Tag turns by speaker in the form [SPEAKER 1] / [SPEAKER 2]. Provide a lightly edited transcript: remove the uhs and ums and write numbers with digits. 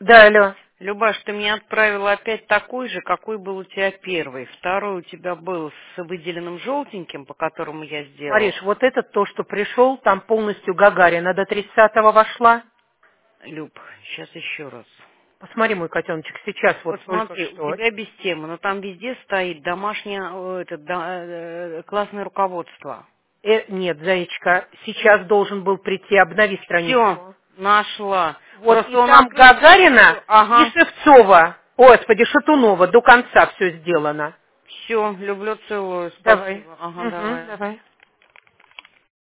[SPEAKER 1] Да, алло.
[SPEAKER 2] Любаш, ты мне отправила опять такой же, какой был у тебя первый. Второй у тебя был с выделенным желтеньким, по которому я
[SPEAKER 1] Мариш,
[SPEAKER 2] сделала.
[SPEAKER 1] вот это то, что пришел, там полностью Гагарина до 30-го вошла.
[SPEAKER 2] Люб, сейчас еще раз.
[SPEAKER 1] Посмотри, мой котеночек, сейчас вот
[SPEAKER 2] Вот
[SPEAKER 1] только
[SPEAKER 2] смотри, у
[SPEAKER 1] что.
[SPEAKER 2] тебя без темы, но там везде стоит домашнее, классное руководство.
[SPEAKER 1] Нет, Заячка, сейчас должен был прийти, обнови
[SPEAKER 2] Все,
[SPEAKER 1] страничку.
[SPEAKER 2] нашла.
[SPEAKER 1] Вот, и
[SPEAKER 2] Просто он
[SPEAKER 1] там
[SPEAKER 2] открылся.
[SPEAKER 1] Гагарина
[SPEAKER 2] Всё,
[SPEAKER 1] и
[SPEAKER 2] ага,
[SPEAKER 1] Шевцова. Ой, господи, Шатунова, до конца все сделано.
[SPEAKER 2] все, люблю, целую,
[SPEAKER 1] Давай.
[SPEAKER 2] спасибо. Ага,
[SPEAKER 1] Угу,
[SPEAKER 2] давай.
[SPEAKER 1] давай.